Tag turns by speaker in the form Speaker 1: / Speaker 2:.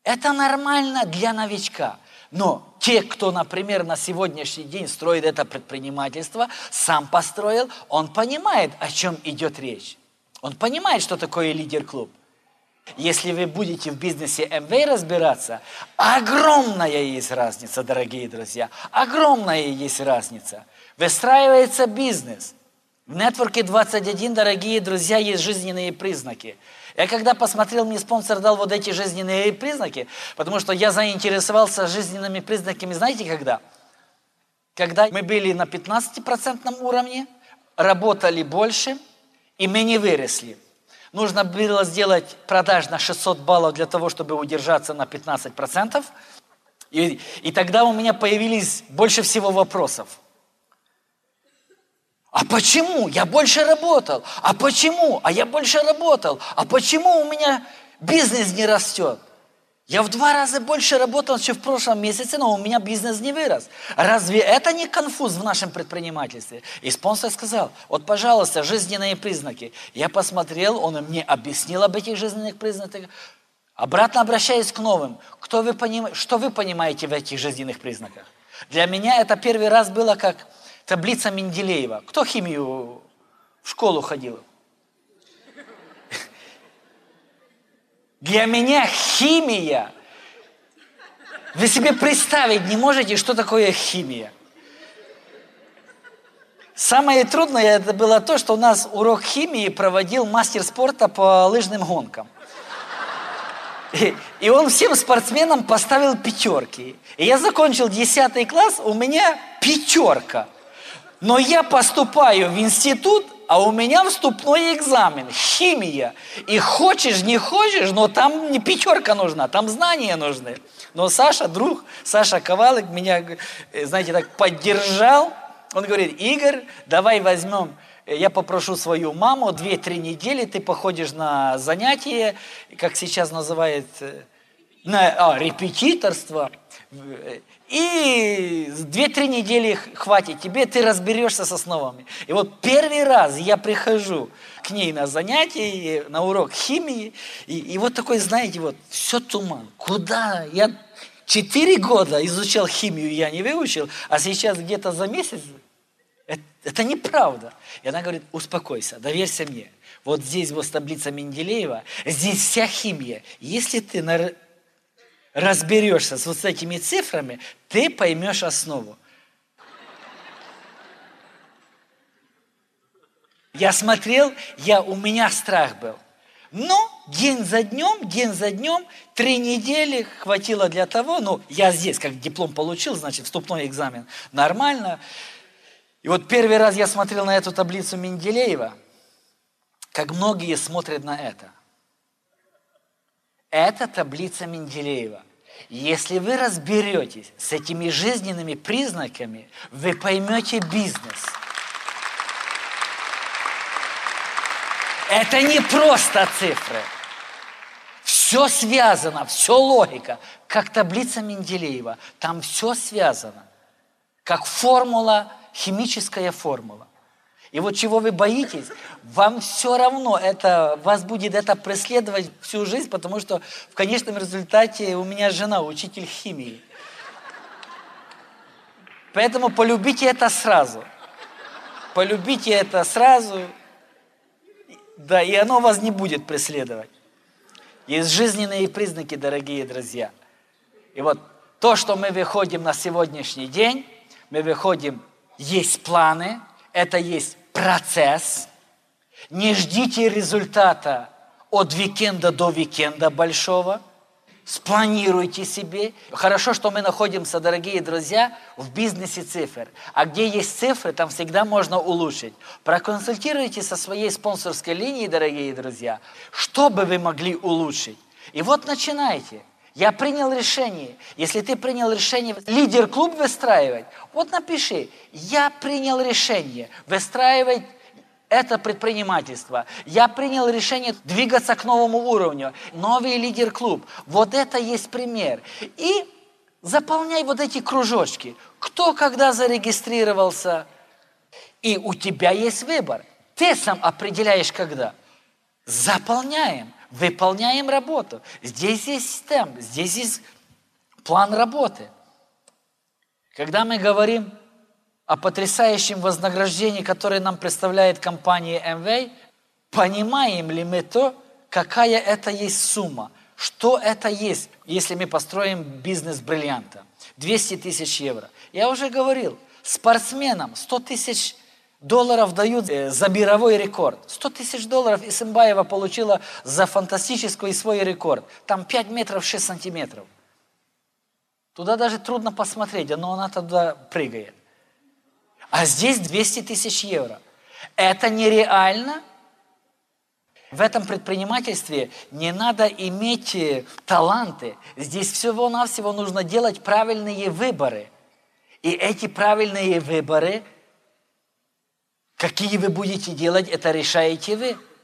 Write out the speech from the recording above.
Speaker 1: Это нормально для новичка. Но те, кто, например, на сегодняшний день строит это предпринимательство, сам построил, он понимает, о чем идет речь. Он понимает, что такое лидер-клуб. Если вы будете в бизнесе Amway разбираться, огромная есть разница, дорогие друзья. Огромная есть разница. Выстраивается бизнес. В Network 21, дорогие друзья, есть жизненные признаки. Я когда посмотрел, мне спонсор дал вот эти жизненные признаки, потому что я заинтересовался жизненными признаками, знаете, когда? Когда мы были на 15% уровне, работали больше, и мы не выросли. Нужно было сделать продаж на 600 баллов для того, чтобы удержаться на 15%. И тогда у меня появились больше всего вопросов. А почему? Я больше работал. А почему? А я больше работал. А почему у меня бизнес не растет? Я в 2 раза больше работал, чем в прошлом месяце, но у меня бизнес не вырос. Разве это не конфуз в нашем предпринимательстве? И спонсор сказал, вот, пожалуйста, жизненные признаки. Я посмотрел, он мне объяснил об этих жизненных признаках. Обратно обращаясь к новым. Что вы понимаете в этих жизненных признаках? Для меня это первый раз было как таблица Менделеева. Кто химию в школу ходил? Для меня химия. Вы себе представить не можете, что такое химия. Самое трудное это было то, что у нас урок химии проводил мастер спорта по лыжным гонкам. И он всем спортсменам поставил 5. И я закончил 10 класс, у меня 5. Но я поступаю в институт, а у меня вступной экзамен, химия. И хочешь, не хочешь, но там не 5 нужна, там знания нужны. Но Саша, друг, Саша Ковалык меня, знаете, так поддержал. Он говорит, Игорь, давай возьмем, я попрошу свою маму, 2-3 недели ты походишь на занятия, как сейчас называют, на репетиторство. И 2-3 недели хватит тебе, ты разберешься с основами. И вот первый раз я прихожу к ней на занятие, на урок химии, и вот такой, знаете, вот все туман. Куда? Я 4 года изучал химию, я не выучил, а сейчас где-то за месяц. Это неправда. И она говорит, успокойся, доверься мне. Вот здесь вот таблица Менделеева, здесь вся химия. Если ты разберешься с вот этими цифрами, ты поймешь основу. Я смотрел, у меня страх был. Но день за днем, 3 недели хватило для того, я здесь как диплом получил, значит, вступной экзамен, нормально. И вот первый раз я смотрел на эту таблицу Менделеева, как многие смотрят на это. Это таблица Менделеева. Если вы разберетесь с этими жизненными признаками, вы поймете бизнес. Это не просто цифры. Все связано, все логика. Как таблица Менделеева. Там все связано. Как формула, химическая формула. И вот чего вы боитесь, вам все равно вас будет это преследовать всю жизнь, потому что в конечном результате у меня жена учитель химии. Поэтому полюбите это сразу. Полюбите это сразу, да, и оно вас не будет преследовать. Есть жизненные признаки, дорогие друзья. И вот то, что мы выходим на сегодняшний день, мы выходим, есть планы, это есть процесс. Не ждите результата от уикенда до уикенда большого. Спланируйте себе. Хорошо, что мы находимся, дорогие друзья, в бизнесе цифр. А где есть цифры, там всегда можно улучшить. Проконсультируйте со своей спонсорской линией, дорогие друзья, что бы вы могли улучшить. И вот начинайте. Я принял решение. Если ты принял решение лидер-клуб выстраивать, вот напиши, я принял решение выстраивать это предпринимательство. Я принял решение двигаться к новому уровню. Новый лидер-клуб. Вот это есть пример. И заполняй вот эти кружочки. Кто когда зарегистрировался. И у тебя есть выбор. Ты сам определяешь когда. Заполняем. выполняем работу. Здесь есть система, здесь есть план работы. Когда мы говорим о потрясающем вознаграждении, которое нам представляет компания Amway, понимаем ли мы то, какая это есть сумма? Что это есть, если мы построим бизнес бриллианта? 200 тысяч евро. Я уже говорил, спортсменам 100 тысяч долларов дают за мировой рекорд. 100 тысяч долларов Исымбаева получила за фантастический свой рекорд. Там 5 метров 6 сантиметров. Туда даже трудно посмотреть, но она туда прыгает. А здесь 200 тысяч евро. Это нереально. В этом предпринимательстве не надо иметь таланты. Здесь всего-навсего нужно делать правильные выборы. И эти правильные выборы, какие вы будете делать, это решаете вы.